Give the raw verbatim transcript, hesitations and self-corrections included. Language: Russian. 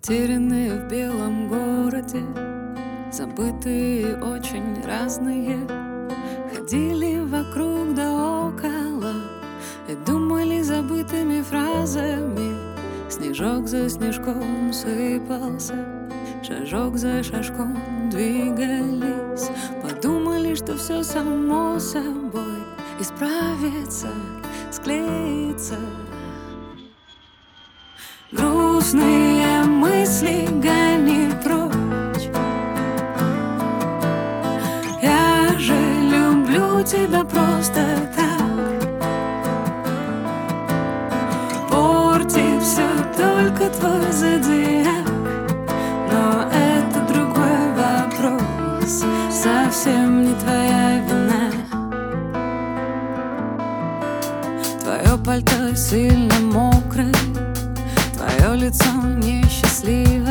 Затерянные в белом городе, забытые очень разные, ходили вокруг да около и думали забытыми фразами. Снежок за снежком сыпался, шажок за шажком двигались. Подумали, что все само собой исправится, склеится. Грустные мысли гони прочь. Я же люблю тебя просто так. Портит все только твой зодиак, но это другой вопрос, совсем не твоя вина. Твое пальто сильно мокрое, твое лицо несчастливое.